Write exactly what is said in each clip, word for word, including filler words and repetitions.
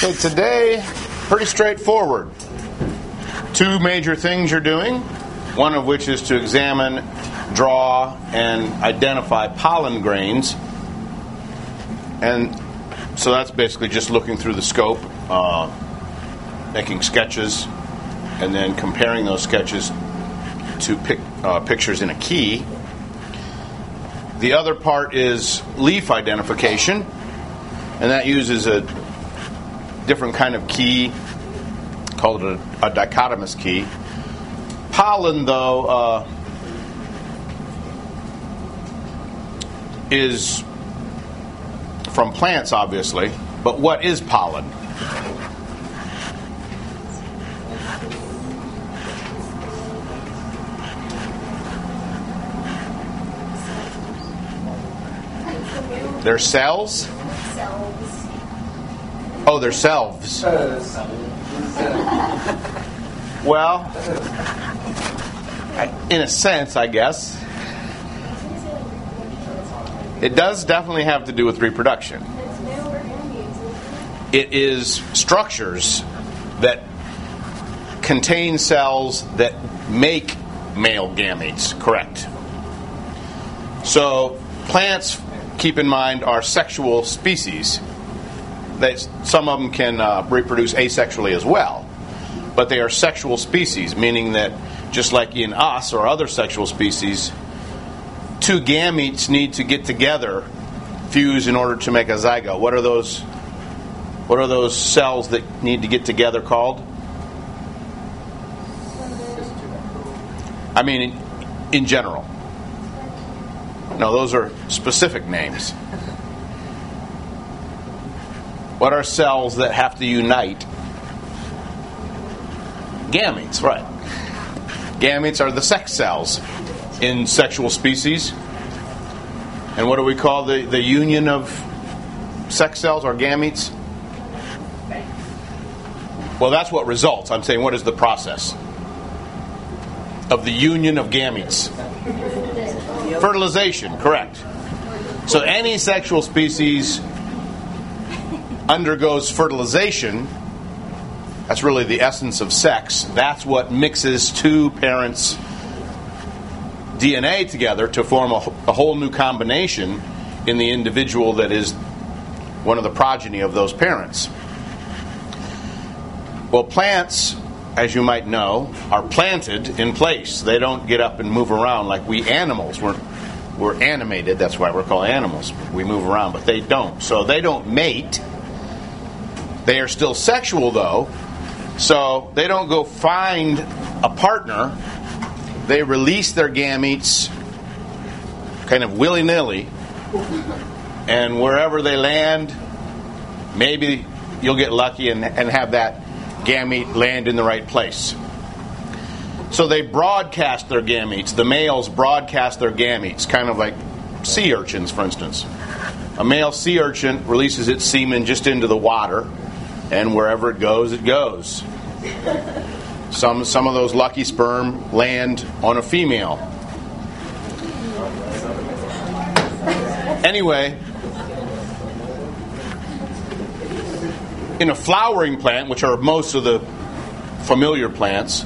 Okay, today, pretty straightforward. Two major things you're doing, one of which is to examine, draw, and identify pollen grains. And so that's basically just looking through the scope, uh, making sketches, and then comparing those sketches to pic, uh, pictures in a key. The other part is leaf identification, and that uses a different kind of key called a, a dichotomous key. Pollen, though, uh, is from plants, obviously, but what is pollen? They're cells? Oh, they're selves. Well, in a sense, I guess. It does definitely have to do with reproduction. It is structures that contain cells that make male gametes, correct. So, plants, keep in mind, are sexual species. They, some of them can uh, reproduce asexually as well, but they are sexual species, meaning that just like in us or other sexual species, two gametes need to get together, fuse in order to make a zygote. What are those? What are those cells that need to get together called? I mean, in, in general. No, those are specific names. What are cells that have to unite? Gametes, right. Gametes are the sex cells in sexual species. And what do we call the, the union of sex cells or gametes? Well, that's what results. I'm saying, what is the process of the union of gametes? Fertilization, correct. So any sexual species undergoes fertilization. That's really the essence of sex. That's what mixes two parents' D N A together to form a, a whole new combination in the individual that is one of the progeny of those parents. Well, plants, as you might know, are planted in place. They don't get up and move around like we animals. We're, we're animated. That's why we're called animals. We move around, but they don't. So they don't mate. They are still sexual, though. So they don't go find a partner. They release their gametes kind of willy-nilly. And wherever they land, maybe you'll get lucky and, and have that gamete land in the right place. So they broadcast their gametes. The males broadcast their gametes, kind of like sea urchins, for instance. A male sea urchin releases its semen just into the water, and wherever it goes, it goes. Some some of those lucky sperm land on a female. Anyway, in a flowering plant, which are most of the familiar plants,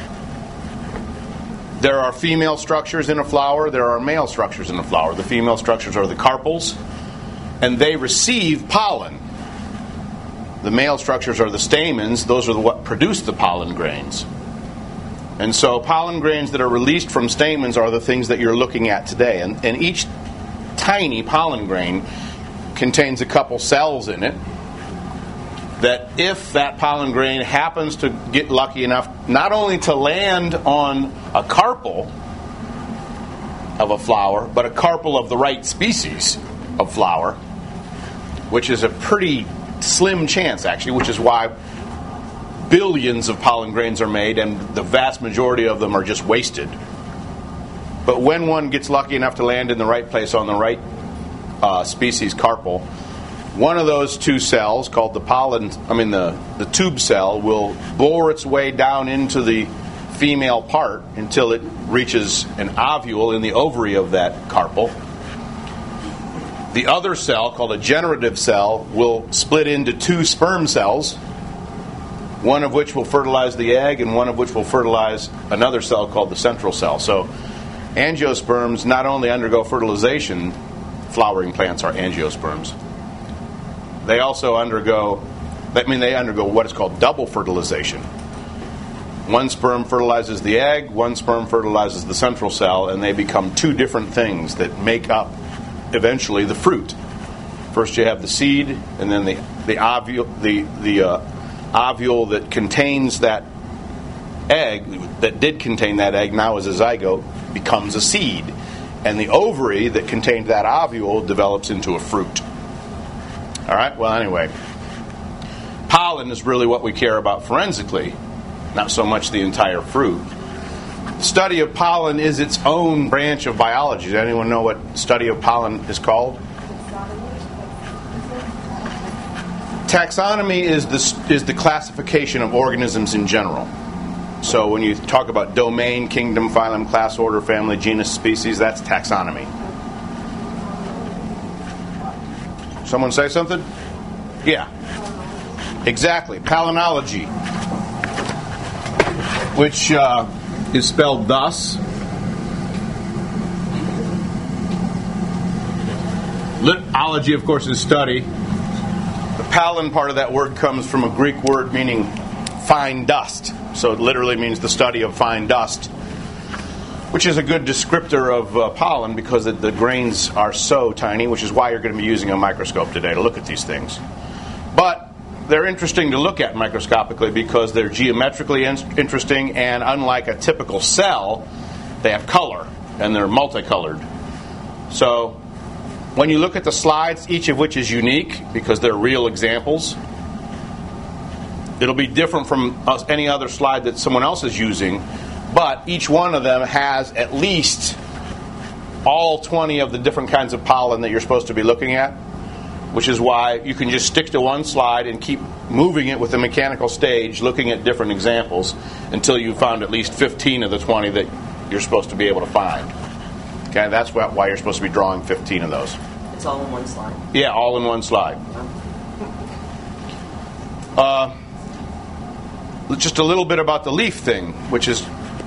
there are female structures in a flower, there are male structures in a flower. The female structures are the carpels, and they receive pollen. The male structures are the stamens. Those are the, what produce the pollen grains. And so pollen grains that are released from stamens are the things that you're looking at today. And, and each tiny pollen grain contains a couple cells in it that if that pollen grain happens to get lucky enough not only to land on a carpel of a flower, but a carpel of the right species of flower, which is a pretty slim chance, actually, which is why billions of pollen grains are made and the vast majority of them are just wasted. But when one gets lucky enough to land in the right place on the right uh, species carpel, one of those two cells, called the pollen, I mean the, the tube cell, will bore its way down into the female part until it reaches an ovule in the ovary of that carpel. The other cell, called a generative cell, will split into two sperm cells, one of which will fertilize the egg and one of which will fertilize another cell called the central cell. So angiosperms not only undergo fertilization, flowering plants are angiosperms, they also undergo, I mean they undergo what is called double fertilization. One sperm fertilizes the egg, one sperm fertilizes the central cell, and they become two different things that make up eventually the fruit. First you have the seed, and then the the ovule, the the uh, ovule that contains that egg, that did contain that egg, now is a zygote, becomes a seed. And the ovary that contained that ovule develops into a fruit. All right, well, anyway, pollen is really what we care about forensically, not so much the entire fruit. The study of pollen is its own branch of biology. Does anyone know what study of pollen is called? Taxonomy is the, is the classification of organisms in general. So when you talk about domain, kingdom, phylum, class, order, family, genus, species, that's taxonomy. Someone say something? Yeah. Exactly. Palynology, which uh, is spelled thus. Litology, of course, is study. The palin part of that word comes from a Greek word meaning fine dust. So it literally means the study of fine dust, which is a good descriptor of uh, pollen because the, the grains are so tiny, which is why you're going to be using a microscope today to look at these things. But they're interesting to look at microscopically because they're geometrically in- interesting, and unlike a typical cell, they have color, and they're multicolored. So when you look at the slides, each of which is unique because they're real examples, it'll be different from any other slide that someone else is using, but each one of them has at least all twenty of the different kinds of pollen that you're supposed to be looking at, which is why you can just stick to one slide and keep moving it with the mechanical stage, looking at different examples until you've found at least fifteen of the twenty that you're supposed to be able to find. Okay, that's why you're supposed to be drawing fifteen of those. It's all in one slide? Yeah, all in one slide. Uh, just a little bit about the leaf thing, which is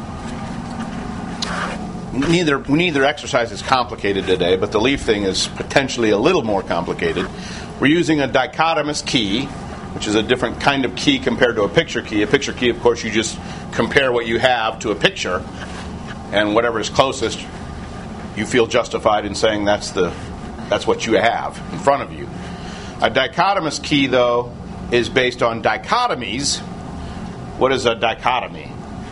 neither neither exercise is complicated today, but the leaf thing is potentially a little more complicated. We're using a dichotomous key, which is a different kind of key compared to a picture key. A picture key, of course, you just compare what you have to a picture, and whatever is closest, you feel justified in saying that's the that's what you have in front of you. A dichotomous key, though, is based on dichotomies. What is a dichotomy?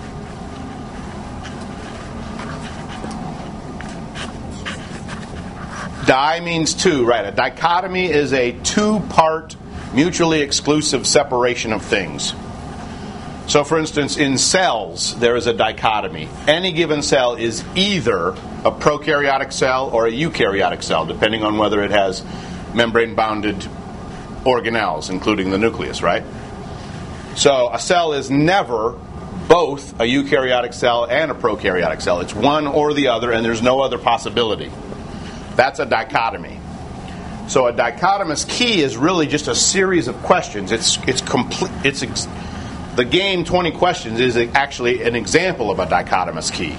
Di means two, right? A dichotomy is a two-part, mutually exclusive separation of things. So, for instance, in cells, there is a dichotomy. Any given cell is either a prokaryotic cell or a eukaryotic cell, depending on whether it has membrane-bounded organelles, including the nucleus, right? So, a cell is never both a eukaryotic cell and a prokaryotic cell. It's one or the other, and there's no other possibility. That's a dichotomy. So, a dichotomous key is really just a series of questions. It's it's complete. It's ex- The game twenty questions is actually an example of a dichotomous key.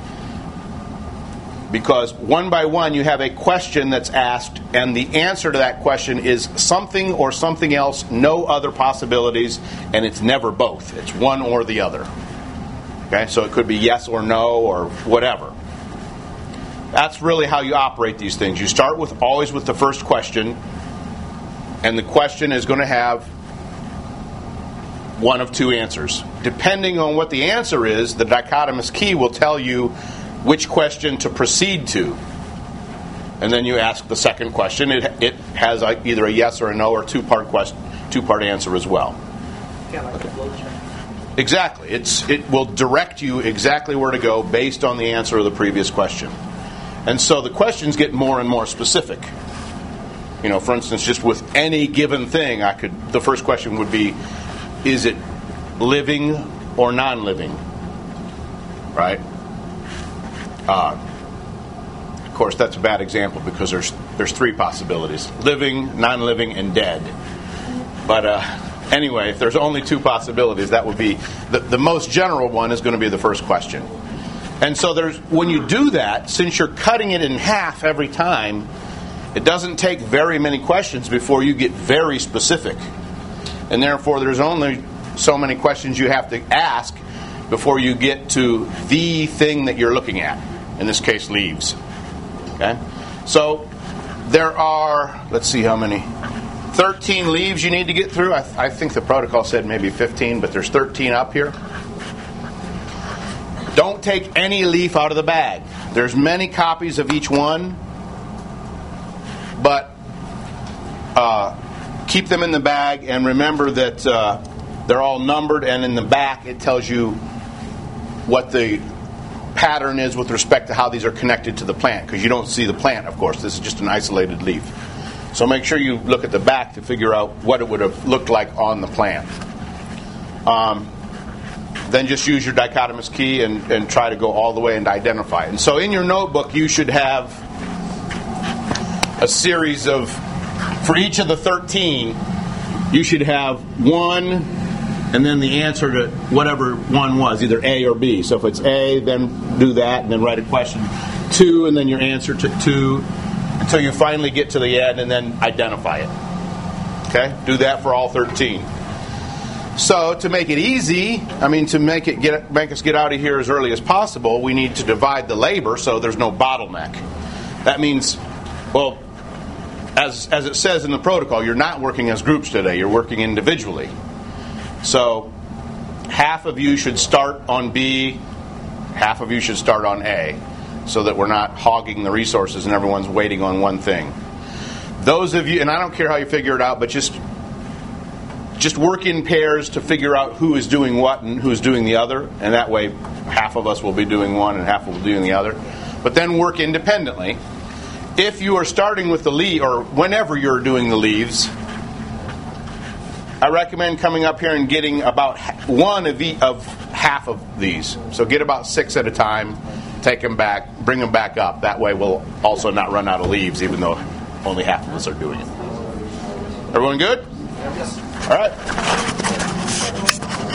Because one by one you have a question that's asked, and the answer to that question is something or something else, no other possibilities, and it's never both. It's one or the other. Okay, so it could be yes or no or whatever. That's really how you operate these things. You start with always with the first question, and the question is going to have one of two answers. Depending on what the answer is, the dichotomous key will tell you which question to proceed to. And then you ask the second question. It it has a, either a yes or a no or two-part question, two-part answer as well. Yeah, like okay. a flow chart. Exactly. It's it will direct you exactly where to go based on the answer of the previous question. And so the questions get more and more specific. You know, for instance, just with any given thing, I could the first question would be, is it living or non-living? Right? Uh, of course, that's a bad example because there's There's three possibilities: living, non-living, and dead. But uh, anyway, if there's only two possibilities, that would be the, the most general one is going to be the first question. And so there's when you do that, since you're cutting it in half every time, it doesn't take very many questions before you get very specific. And therefore, there's only so many questions you have to ask before you get to the thing that you're looking at. In this case, leaves. Okay? So there are, let's see how many, thirteen leaves you need to get through. I, th- I think the protocol said maybe fifteen, but there's thirteen up here. Don't take any leaf out of the bag. There's many copies of each one, but uh, keep them in the bag, and remember that uh, they're all numbered, and in the back it tells you what the pattern is with respect to how these are connected to the plant, because you don't see the plant, of course. This is just an isolated leaf. So make sure you look at the back to figure out what it would have looked like on the plant. Um, then just use your dichotomous key and, and try to go all the way and identify it. And so in your notebook, you should have a series of, for each of the thirteen, you should have one and then the answer to whatever one was, either A or B. So if it's A, then do that and then write a question. Two, and then your answer to two, until you finally get to the end and then identify it. Okay? Do that for all thirteen. So to make it easy, I mean to make it get make us get out of here as early as possible, we need to divide the labor so there's no bottleneck. That means, well, as as it says in the protocol, you're not working as groups today, you're working individually. So half of you should start on B, half of you should start on A, so that we're not hogging the resources and everyone's waiting on one thing. Those of you, and I don't care how you figure it out, but just just work in pairs to figure out who is doing what and who's doing the other, and that way half of us will be doing one and half will be doing the other. But then work independently. If you are starting with the leaf, or whenever you're doing the leaves, I recommend coming up here and getting about one of, each, of half of these. So get about six at a time, take them back, bring them back up. That way we'll also not run out of leaves, even though only half of us are doing it. Everyone good? Yes. All right.